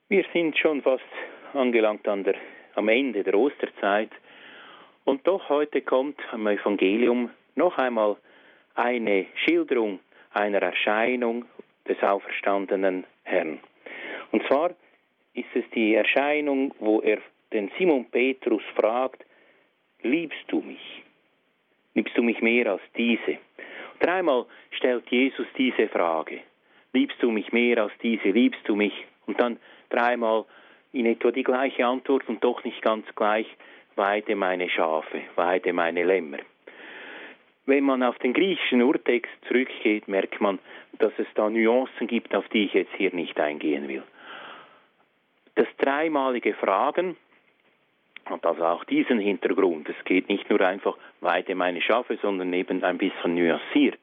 Wir sind schon fast angelangt am Ende der Osterzeit. Und doch heute kommt am Evangelium noch einmal eine Schilderung einer Erscheinung des auferstandenen Herrn. Und zwar ist es die Erscheinung, wo er den Simon Petrus fragt: Liebst du mich? Liebst du mich mehr als diese? Dreimal stellt Jesus diese Frage. Liebst du mich mehr als diese? Liebst du mich? Und dann dreimal in etwa die gleiche Antwort und doch nicht ganz gleich: Weide meine Schafe, weide meine Lämmer. Wenn man auf den griechischen Urtext zurückgeht, merkt man, dass es da Nuancen gibt, auf die ich jetzt hier nicht eingehen will. Das dreimalige Fragen hat also auch diesen Hintergrund. Es geht nicht nur einfach weide meine Schafe, sondern eben ein bisschen nuanciert.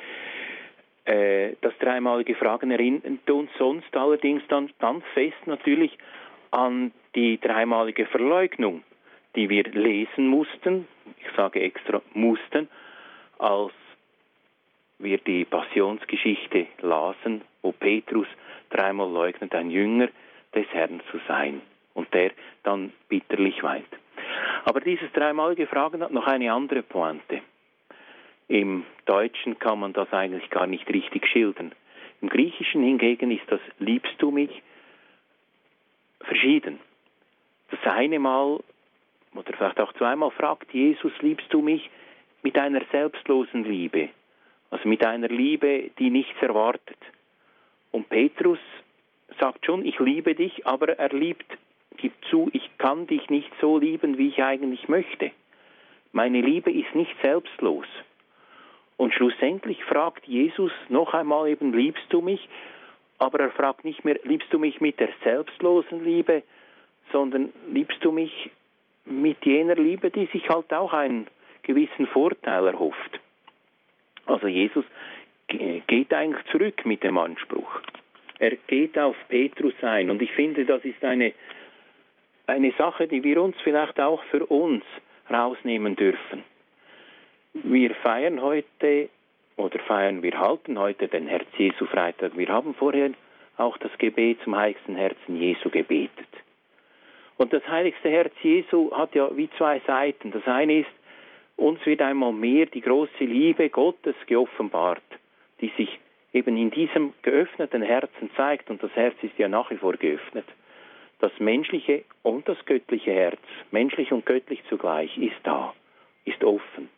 Das dreimalige Fragen erinnert uns sonst allerdings dann ganz fest natürlich an die dreimalige Verleugnung, die wir lesen mussten, ich sage extra mussten, als wir die Passionsgeschichte lasen, wo Petrus dreimal leugnet, ein Jünger des Herrn zu sein und der dann bitterlich weint. Aber dieses dreimalige Fragen hat noch eine andere Pointe. Im Deutschen kann man das eigentlich gar nicht richtig schildern. Im Griechischen hingegen ist das Liebst du mich verschieden. Das eine Mal oder vielleicht auch zweimal fragt Jesus: Liebst du mich? Mit einer selbstlosen Liebe, also mit einer Liebe, die nichts erwartet. Und Petrus sagt schon: Ich liebe dich, aber er gibt zu, ich kann dich nicht so lieben, wie ich eigentlich möchte. Meine Liebe ist nicht selbstlos. Und schlussendlich fragt Jesus noch einmal eben: Liebst du mich? Aber er fragt nicht mehr: Liebst du mich mit der selbstlosen Liebe, sondern liebst du mich mit jener Liebe, die sich halt auch einen gewissen Vorteil erhofft. Also Jesus geht eigentlich zurück mit dem Anspruch. Er geht auf Petrus ein. Und ich finde, das ist eine Sache, die wir uns vielleicht auch für uns rausnehmen dürfen. Wir feiern heute, wir halten heute den Herz-Jesu-Freitag. Wir haben vorher auch das Gebet zum heiligsten Herzen Jesu gebetet. Und das heiligste Herz Jesu hat ja wie zwei Seiten. Das eine ist, uns wird einmal mehr die große Liebe Gottes geoffenbart, die sich eben in diesem geöffneten Herzen zeigt. Und das Herz ist ja nach wie vor geöffnet. Das menschliche und das göttliche Herz, menschlich und göttlich zugleich, ist da, ist offen.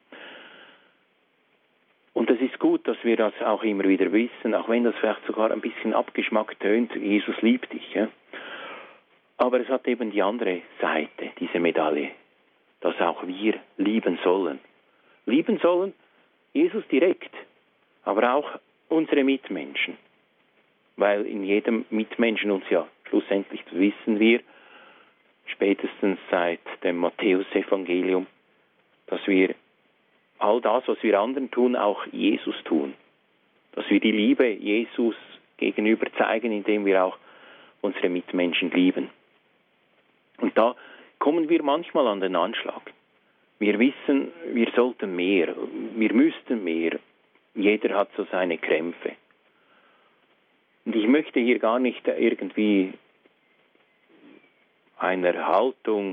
Und es ist gut, dass wir das auch immer wieder wissen, auch wenn das vielleicht sogar ein bisschen abgeschmackt tönt: Jesus liebt dich. Ja? Aber es hat eben die andere Seite, diese Medaille, dass auch wir lieben sollen. Lieben sollen Jesus direkt, aber auch unsere Mitmenschen. Weil in jedem Mitmenschen uns ja schlussendlich, das wissen wir, spätestens seit dem Matthäus-Evangelium, dass wir all das, was wir anderen tun, auch Jesus tun. Dass wir die Liebe Jesus gegenüber zeigen, indem wir auch unsere Mitmenschen lieben. Und da kommen wir manchmal an den Anschlag. Wir wissen, wir sollten mehr, wir müssten mehr. Jeder hat so seine Krämpfe. Und ich möchte hier gar nicht irgendwie einer Haltung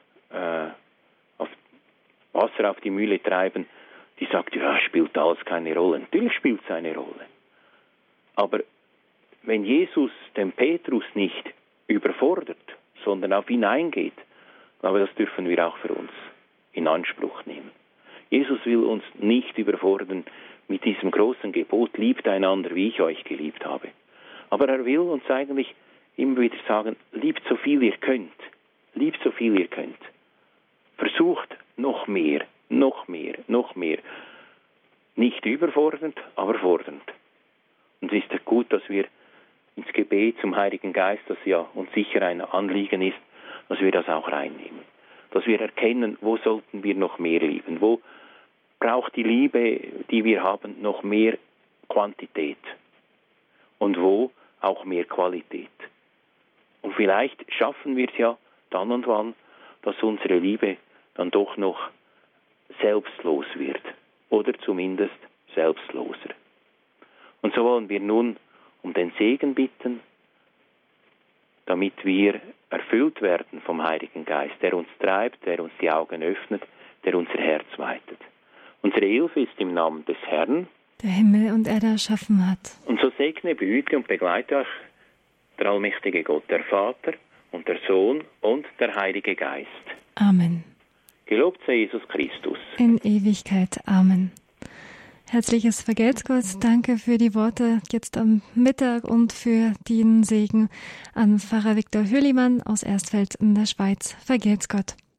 Wasser auf die Mühle treiben, die sagt: Ja, spielt alles keine Rolle. Natürlich spielt es eine Rolle. Aber wenn Jesus den Petrus nicht überfordert, sondern auf ihn eingeht, aber das dürfen wir auch für uns in Anspruch nehmen. Jesus will uns nicht überfordern mit diesem großen Gebot: Liebt einander, wie ich euch geliebt habe. Aber er will uns eigentlich immer wieder sagen: Liebt so viel ihr könnt. Liebt so viel ihr könnt. Versucht noch mehr, noch mehr, noch mehr. Nicht überfordernd, aber fordernd. Und es ist gut, dass wir ins Gebet zum Heiligen Geist, das ja uns sicher ein Anliegen ist, dass wir das auch reinnehmen. Dass wir erkennen, wo sollten wir noch mehr lieben, wo braucht die Liebe, die wir haben, noch mehr Quantität und wo auch mehr Qualität. Und vielleicht schaffen wir es ja dann und wann, dass unsere Liebe dann doch noch selbstlos wird oder zumindest selbstloser. Und so wollen wir nun um den Segen bitten, damit wir erfüllt werden vom Heiligen Geist, der uns treibt, der uns die Augen öffnet, der unser Herz weitet. Unsere Hilfe ist im Namen des Herrn, der Himmel und Erde erschaffen hat. Und so segne, behüte und begleite euch der allmächtige Gott, der Vater und der Sohn und der Heilige Geist. Amen. Gelobt sei Jesus Christus. In Ewigkeit. Amen. Herzliches Vergelt's Gott. Danke für die Worte jetzt am Mittag und für den Segen an Pfarrer Viktor Hürlimann aus Erstfeld in der Schweiz. Vergelt's Gott.